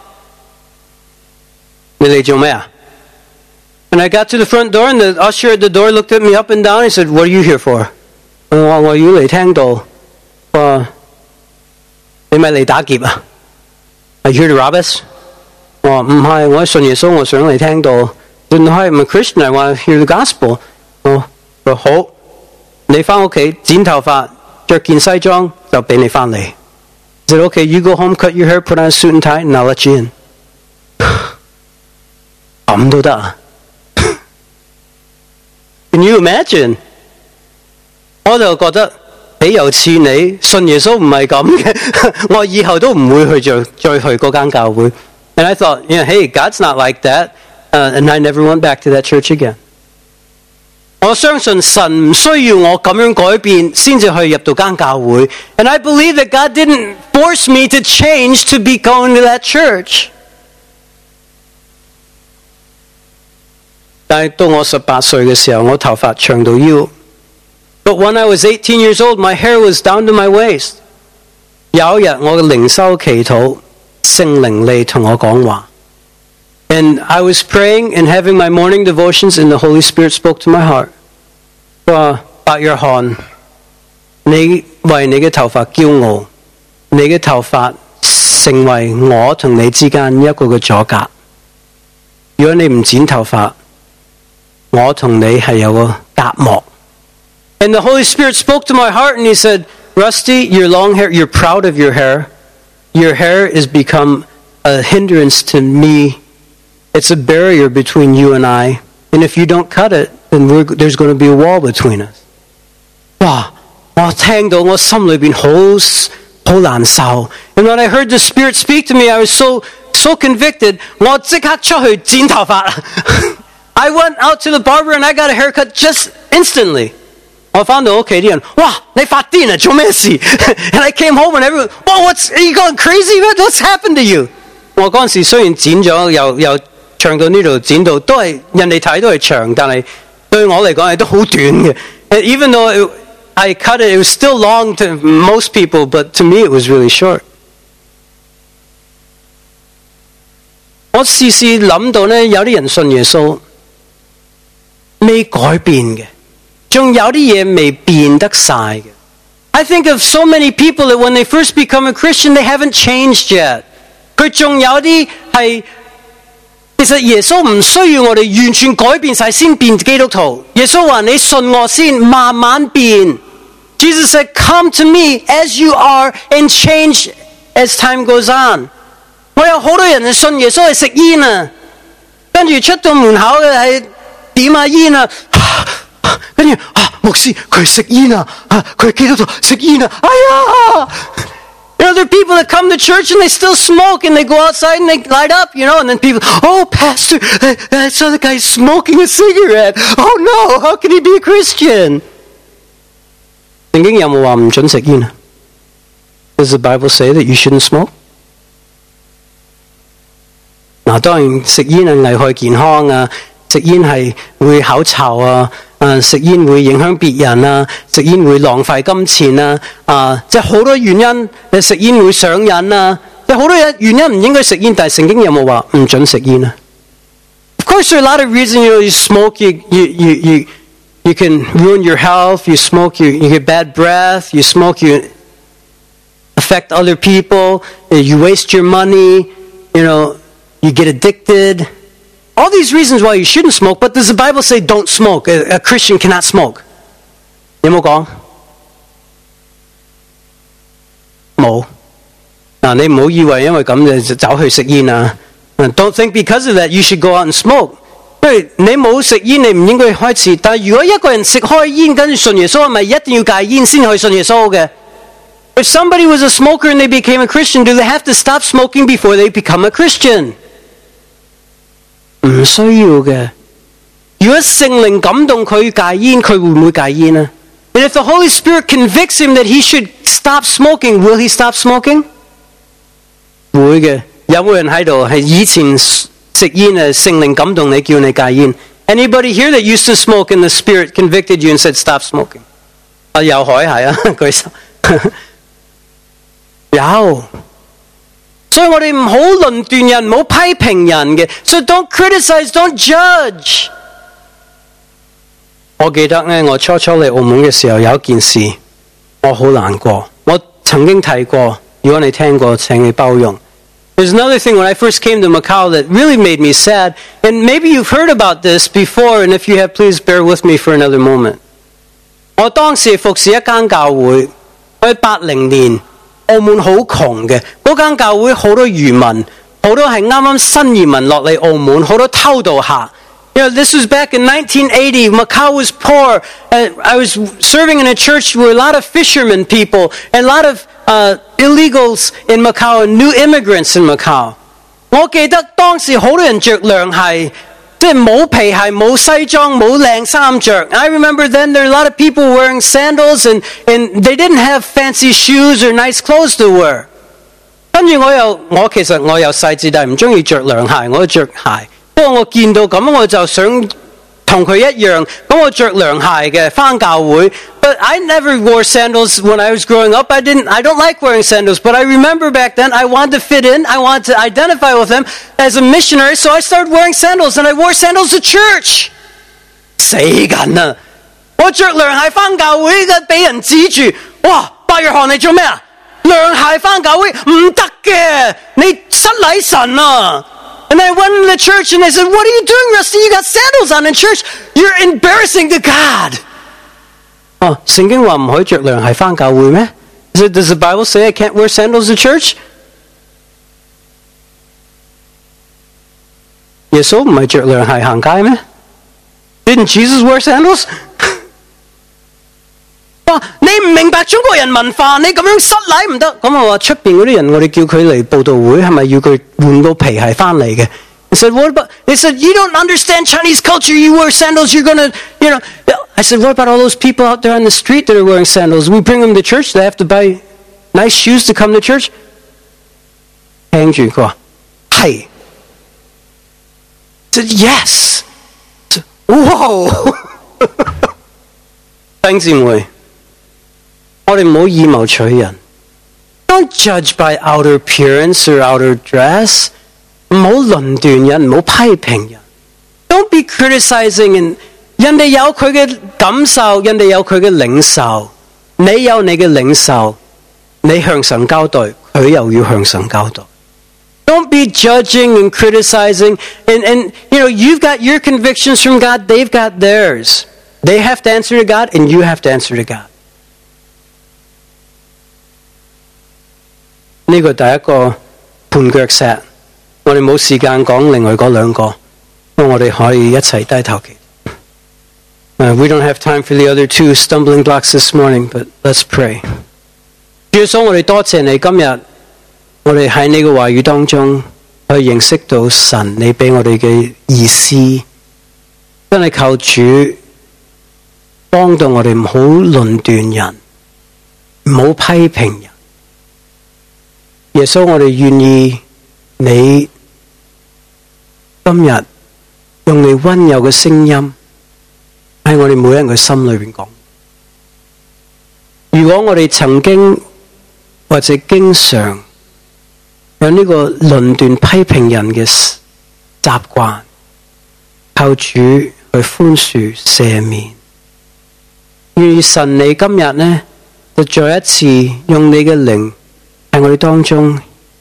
你嚟做咩啊？ And I got to the front door and the usher at the door looked at me up and down and said, "What are you here for?" 我話我要嚟聽道。話你咪嚟打劫啊？ Are you here to rob us? 我話唔係，我信耶穌，我想嚟聽道。No, I'm a Christian. I want to hear the gospel. 我話好，你返屋企剪頭髮，着件西裝就俾你返嚟。I said, "Okay, you go home, cut your hair, put on a suit and tie, and I'll let you in." 咁都得啊 ？Can you imagine? 我就覺得豈有此理，信耶穌唔係咁嘅，我以後都唔會去再再去嗰間教會。And I thought, yeah, hey, God's not like that. Uh, and I never went back to that church again. 我相信神唔需要我咁樣改變先至去入到間教會。And I believe that God didn't force me to change to be going to that church. 但係到我十八歲嘅時候，我頭髮長到腰。But when I was eighteen years old, my hair was down to my waist. 有一日我嘅靈修祈禱，聖靈嚟同我講話。And I was praying and having my morning devotions and the Holy Spirit spoke to my heart. 話白約翰，你為你嘅頭髮驕傲，你嘅頭髮成為我同你之間一個嘅阻隔。如果你唔剪頭髮，我同你係有個隔膜。And the Holy Spirit spoke to my heart and he said, "Rusty, your long hair, you're proud of your hair. Your hair has become a hindrance to me. It's a barrier between you and I. And if you don't cut it, then we're, there's going to be a wall between us." 哇！我聽到我心裏邊好好難受。And when I heard the Spirit speak to me, I was so so convicted. 我即刻出去剪頭髮。I went out to the barber and I got a haircut just instantly. 我返到屋企啲人，哇！你發癲啊？做咩事？ And I came home and everyone, "Wow, what's are you going crazy? What's happened to you?" 我嗰陣時雖然剪咗，又又長到呢度，剪到都係人哋睇都係長，但係對我嚟講係都好短嘅。And even though it, I cut it, it was still long to most people, but to me it was really short. 我時時諗到呢，有啲人信耶穌未改變嘅。仲有啲嘢未變得晒嘅。I think of so many people that when they first become a Christian, they haven't changed yet. 佢仲有啲係，其實耶穌唔需要我哋完全改變晒先變基督徒。耶穌話：你信我先，慢慢變。Jesus said, "Come to me as you are and change as time goes on." 我有好多人係信耶穌係食煙啊，跟住出到門口嘅係點下煙啊。跟住啊，牧師佢食煙啊，啊佢基督徒食煙啊，哎呀 ！You know, there are people that come to church and they still smoke and they go outside and they light up, you know, and then people, "Oh, Pastor, I, I saw the guy smoking a cigarette. Oh no, how can he be a Christian?" 聖經有冇話唔准食煙啊？ Does the Bible say that you shouldn't smoke? 嗱，當然食煙係危害健康啊，食煙係會口臭啊，啊食煙會影響別人啊，食煙會浪費金錢啊，啊即係好多原因，你食煙會上癮啊，有好多原因唔應該食煙，但係聖經有冇話唔准食煙啊 ？Of course, there are a lot of reasons. You know, you smoke, you you you you you can ruin your health. You smoke, you you get bad breath. You smoke, you affect other people. You waste your money. You know. You get addicted. All these reasons why you shouldn't smoke, but does the Bible say don't smoke? A, a Christian cannot smoke. 有冇講？冇。嗱，你唔好以為因為咁就走去食煙啊。Don't think because of that you should go out and smoke. 因為你冇食煙，你唔應該開始。但係如果一個人食開煙，跟住信耶穌，係咪一定要戒煙先可以信耶穌嘅？ If somebody was a smoker and they became a Christian, do they have to stop smoking before they become a Christian? 唔需要嘅。如果聖靈感動佢戒煙，佢會唔會戒煙啊？ And if the Holy Spirit convicts him that he should stop smoking, will he stop smoking? 會嘅。有冇人喺度係以前食煙啊？聖靈感動你叫你戒煙。Anybody here that used to smoke and the Spirit convicted you and said stop smoking? 啊，有海係啊，舉手。有。所以我哋唔好論斷人，唔好批評人嘅。So don't criticize, don't judge. 我記得咧，我初初嚟澳門嘅時候有一件事，我好難過。我曾經提過，如果你聽過，請你包容。There's another thing when I first came to Macau that really made me sad, and maybe you've heard about this before, and if you have, please bear with me for another moment. 我當時服侍一間教會，喺八零年。澳門好窮嘅，嗰間教會好多漁民，好多係啱啱新移民落嚟澳門，好多偷渡客。You know, this was back in nineteen eighty. Macau was poor. Uh, I was serving in a church with a lot of fishermen people and a lot of uh, illegals in Macau and new immigrants in Macau. 我記得當時好多人着涼鞋。即係冇皮鞋、冇西裝、冇靚衫着。I remember then there were a lot of people wearing sandals and, and they didn't have fancy shoes or nice clothes to wear. 跟住我又我其實我又細緻，但係唔中意着涼鞋，我都着鞋。不過我見到咁，我就想同佢一樣，咁我着涼鞋嘅返教會。But I never wore sandals when I was growing up. I didn't. I don't like wearing sandals. But I remember back then I wanted to fit in. I wanted to identify with them as a missionary. So I started wearing sandals, and I wore sandals to church. 死緊啊！我着涼鞋返教會嘅，俾人指住，哇！白約翰你做咩啊？涼鞋返教會唔得嘅，你失禮神啊！ And I went into the church and they said, "What are you doing, Rusty? You got sandals on in church. You're embarrassing to God." 哦，聖經話唔可以着涼鞋返教會咩？ Does the Bible say I can't wear sandals to church? 耶穌唔係着涼鞋行街咩？ Didn't Jesus wear sandals? 哇！你唔明白中國人文化，你咁樣失禮唔得。咁我話出邊嗰啲人，我哋叫佢嚟報道會，係咪要佢換個皮鞋翻嚟嘅？ I said, what about? They said, you don't understand Chinese culture. You wear sandals, you're gonna, you know. I said, what about all those people out there on the street that are wearing sandals? We bring them to church. They have to buy nice shoes to come to church. 聽住佢話係。I said, yes. Whoa. 弟兄姊妹，我哋唔好以貌取人。Don't judge by outer appearance or outer dress. 唔好論斷人，唔好批評人。Don't be criticizing and 人哋有佢嘅感受，人哋有佢嘅領受，你有你嘅領受，你向神交代，佢又要向神交代。Don't be judging and criticizing and, and you know, you've got your convictions from God, they've got theirs. They have to answer to God and you have to answer to God. 呢個第一個絆腳石。我哋冇時間講另外嗰兩個，咁我哋可以一齊低頭祈。Uh, we don't have time for the other two stumbling blocks this morning, but let's pray. 主耶穌，我哋多謝你今日，我哋喺呢個話語當中去認識到神你俾我哋嘅意思，真係求主幫到我哋唔好論斷人，唔好批評人， 耶穌，我哋願意你今日用你溫柔嘅聲音喺我哋每一人嘅心裏邊講。如果我哋曾經或者經常有呢個論斷批評人嘅習慣，靠主去寬恕赦免，願神你今日呢就再一次用你嘅靈喺我哋當中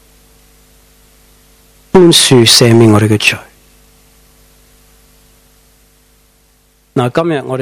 寬恕赦免我哋嘅罪。嗱，今日我哋